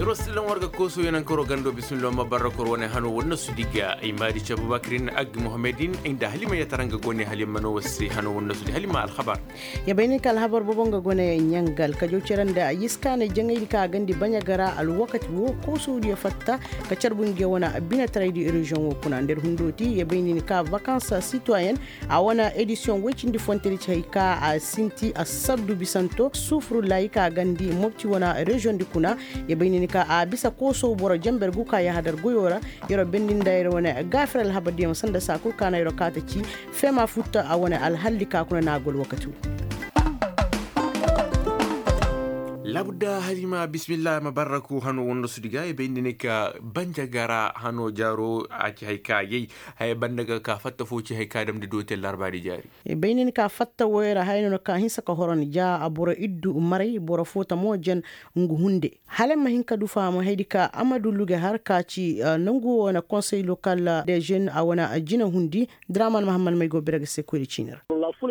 Roslan warga koso yanan koro gando bismillah mabarakor wane hano wannan su diga ay mari Abubakrin ag Muhammadin inda halima ya taranga gone halima no wasi hano wannan su halima al khabar ya bayni kal habar bobonga gone nyangal ka joceran da yiska ne jangai ka gandi banya gara al wakati wo koso dia fatta ka charbun ge wana abina trade region wo kuna nder hundoti ya bayni ka vacances citoyen a wana edition wecin di fonteri chayka a sinti a sabdu bisanto sufru laika gandi mopti wana region di kuna ya bayni ka a bisa koso boro jamber guka ya hadar goyora yoro bendin daire wana gafral habadi musanda sakul kana yoro kata ci fema futta a wana alhalli ka kuna nagol wakatu labda halima bismillah mabaraku hano wondo sudiga e bendine ka banjagara hano jaro aci hayka yey hay bandaga ka fatta foci hayka dam de dotel larbadi jari e bendine ka fatta woyra hayno ka hinsa ka horon ja abura iddu mari bora fota mojen ngu hunde halema hinka du fama haydika amadou luge har kaci nangu wona conseil local des jeunes a wana jina hundi draman mahamad may go berega sekuri ciner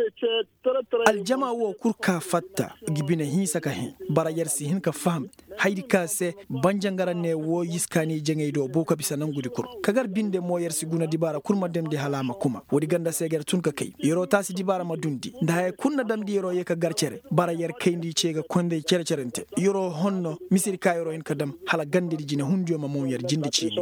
aljama wo kurka fatta gibina hinsa ka hin barayar si hin ka faham haydi kase banjangara ne wo yiskani jengey do boka bisa nangudi kur kagar binde mo yer siguna dibara kurma demde halama kuma wodi ganda seger tun ka kay yoro tasi dibara madundi nda kunna damdi yoro ye ka garcere barayar kayndi cega konde cercerente yoro honno misiri ka yoro en kadam hala gandiri jina hundiyo ma mom yer jindi ci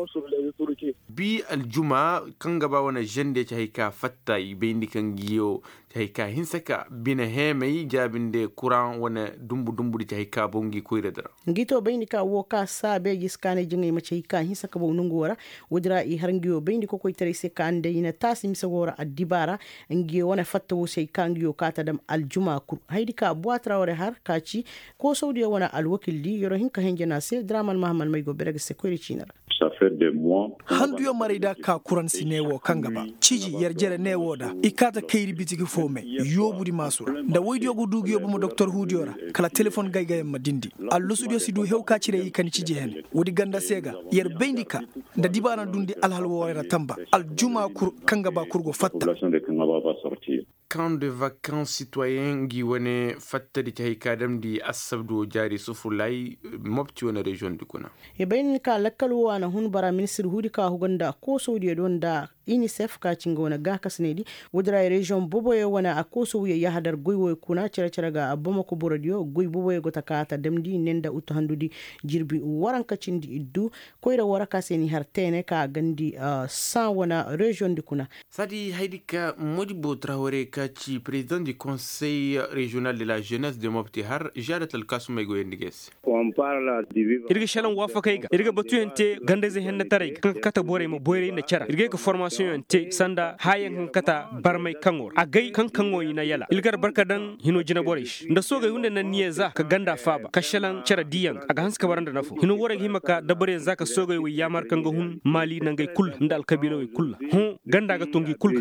bi aljuma kanga ba wana jende ci hayka fatta bendi kan giyo ci hayka hinsaka bina hemay jabinde kuran wana dumbu di ci hayka bongi koyre dara ngito bendi ka woka sabe giskane jingi ma ci hayka hinsaka bo nungora wodra i harngiyo bendi ko koy tere se kande ina tasi misagora adibara ngiyo wana fatta wo se kangiyo kata dam aljuma kur haydi ka boatra wore har kaci ko saudi wana alwakilli yoro hinka henjena se draman mahamad may go berega se koyre cinara handuyo marida ka kuransi newo kangaba ciji yerjere newo da ikata kayri bitigi fome yobudi masura da woydiyo go dugiyo mo docteur hudiora kala telephone gaygay madindi allo studio sidu hewka cire yikani ciji hen wodi ganda sega yer bendika da dibana dundi alhal wore tamba aljuma kur kangaba kurgo fatta camp de vacances citoyens gi wone fatta di tay kadam di asabdo jari sufulay mopti wona region di kuna e bayin ka lakkal wana hun bara ministre hudi ka huganda ko saudi don da UNICEF ka cinga wana ga kasnedi wudra region boboye wana akoso wiya yahadar goywo kuna cere ga aboma ko borodio goy boboye gota kata demdi nenda uto handudi jirbi waranka cindi iddu koyra waraka seni hartene ka gandi sa wana region di kuna sadi haydika Modibo Traoré kaci président du conseil régional de la jeunesse de Mopti har jarat al kasumay go yendiges irga shalan wafaka ga irga batuyente gandeze henna tare kan kata bore mo boyre na cara irga ko formation te sanda hayen kan kata barmay kangor agay kan kango ina yala ilgar barka dan hino jina borish nda soga yunde nan niyeza ka ganda faba ka shalan cara diyan aga hanska baranda nafu hino wora himaka dabare zaka soga wi yamar kanga hun mali nangay kul ndal kabila wi kul hu ganda ga tongi kul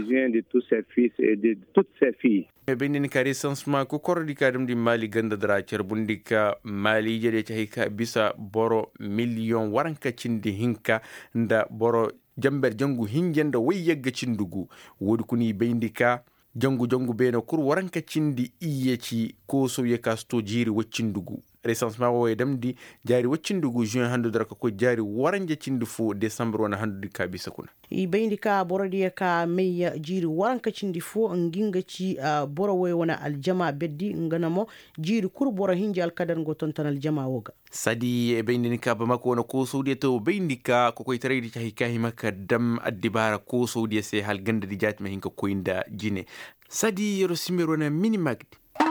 benin ka recensement ko kordi kadum di mali ganda dara cerbundika mali jede cahika bisa boro million waranka cindi hinka nda boro jamber jangu hinjenda way yegga cindugu wodi kuni beyndika jangu beno kur waranka cindi iyeci ko so yeka sto jiri waccindugu recensement wo damdi jari waccindugu juin handu dara ko jari waranje cindi fu décembre wana handu ka bisa kuna i beyndika borodi ka meya jiri waranka cindi fu nginga ci boro way wana aljama beddi nganamo jiri kur boro hinjal kadar go tontan aljama woga sadi e beyndika ba mako wana ko saudi to beyndika ko koy taraydi ci hikahi makka dam addibara ko saudi se hal ganda di jatma hinka koynda jine sadi yero simero na minimagdi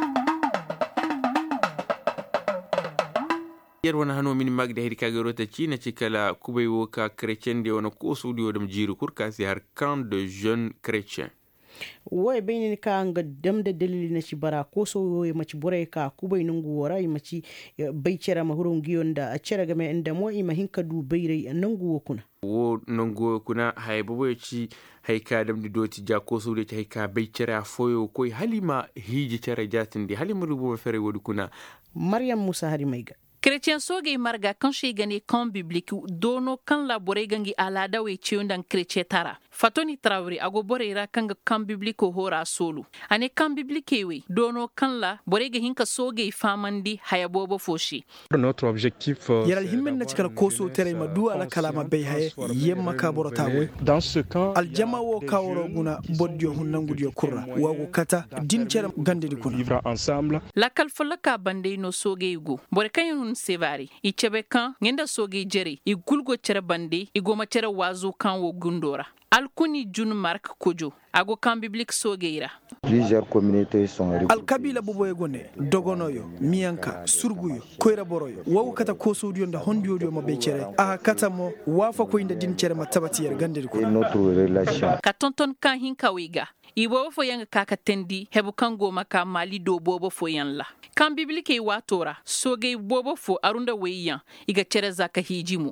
wana hano min magde hedi kage rota china cikala kubay wo ka chrétien de wona ko sudi wodum jiru kurka si har camp de jeunes chrétiens woy benin ka nga demde dalili na ci bara ko so woy ma ci bore ka kubay nungu wora ma ci baycera ma hurun giyonda a cera game enda mo ima hinka du bayre nangu wokuna wo nangu kuna hay bobo ci hay ka demde doti ja ko so de ci hay ka baycera foyo koy halima hiji cera jatindi halima rubo fere wodi kuna Mariam Musa hari mayga Chrétien soge marga kan she gane kan biblique dono kan labore gangi alada we ciundan chrétien tara Fatoni Traoré ago borera kanga kan biblico hora solo ane kan biblique we dono kan la borege hinka soge famandi haya bobo foshi. Notre objectif yaral himmen na cikar koso tere ma duwa la kalama bai haye yemma ka borota we dans ce camp aljama wo kawro guna boddio hunnangudio kurra wago kata din cere gande di kuna vivre ensemble. La kalfola ka bande no soge yugo bore kanyun sevari i chebe kan ngenda soge jere i gulgo cere bande i goma cere wazo kan wo gundora alkuni jun mark kojo ago kan biblique sogeira. Plusieurs communautés sont alkabila bobo egone dogonoyo miyanka surguyo koira boroyo wago kata koso dio nda hondio dio mabe cere a kata mo wafa ko inda din cere matabati yer gande di kuna notre relation ka tonton kan hinka wiga i bobo fo yanga kaka tendi hebu kan goma ka mali do bobo fo yan la kan biblique watora soge bobo fo arunda weyan iga cere zaka hijimu.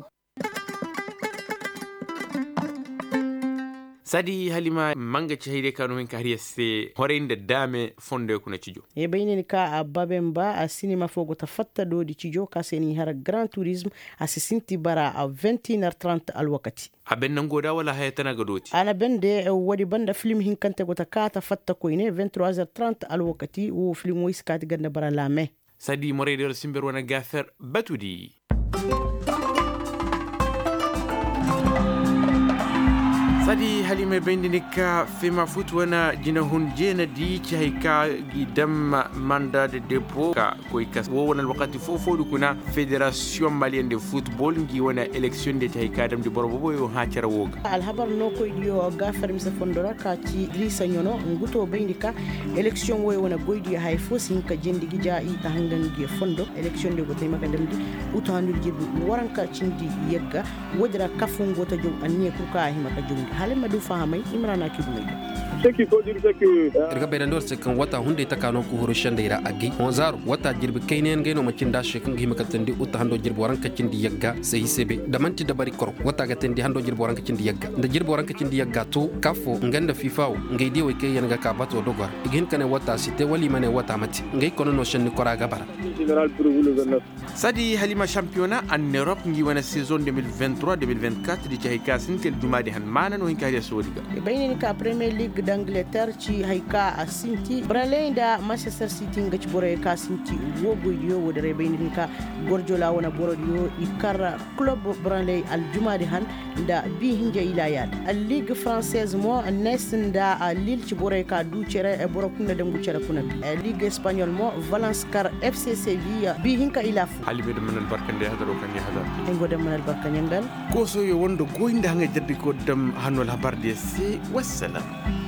Sadi Halima manga chahide kanu min kahriya se horende dame fonde kuna cijo. E bayni ka a babemba a cinema fogo tafatta do di cijo ka seni har Grand Tourisme a sisinti bara a 21h30 al wakati. Haben nan goda wala hayatana gadoti. Ana bende wadi banda film hinkante gota ka tafatta ko ine 23h30 al wakati wo film wiskati ganda bara lame. Sadi morede simber wana gafer batudi. Sadi Halima bendinika fema futwana jina hunjena di chahika gidam manda de dépôt ka koikas wona wakati fofo kuna Fédération Malienne de Football ngi wana élection de chahika dam di borobo yo ha cara woga alhabar no ko dio gafar mi fondora ka ci Lisa Nyono nguto bendika élection wo wona goydi hay fosin ka jendi gija i ta hangan gi fondo élection de gotay maka dem di utanul jibu waranka cindi yegga wodira kafun gota jom anni ko ka himaka jom halima du fahamai imrana kidumai ce qu'il faut dire c'est que irga be dandor se kan wata hunde ta kano ko horo shandeira agi onzaro wata jirbi kainen ngeno macin da shekan gi makatandi utta hando jirbi waran kacindi yagga se hisebe da manti da bari kor wata ga tendi hando jirbi waran kacindi yagga da jirbi waran kacindi yagga to kafo nganda fifawo ngai de wake yanga ka bato dogor igin kane wata site wali mane wata mati ngai kono no shanni koraga bara général pour vous le 29 Sadi Halima championnat en Europe ngi wana saison 2023-2024 di chahika sintel jumadi han mana no hinkari sodiga e bayni ka Premier League d'Angleterre ci hayka a sinti Bralenda Manchester City ngaci bore ka sinti wogo dio wodere bayni ka Gorjola wana borodio ikara club Branley al jumadi han da bi hinja ilayat al Ligue française mo nesnda a Lille ci bore ka du cere e boro kunna dem gucere kuna Ligue espagnole mo Valence car FC Sevilla bi hinka ilafu halibe de manal barkande hadaro kan ya hada engo de manal barkanyangal ko so yo wondo goynda hanga jaddi ko dam hanwal habarde se wassalam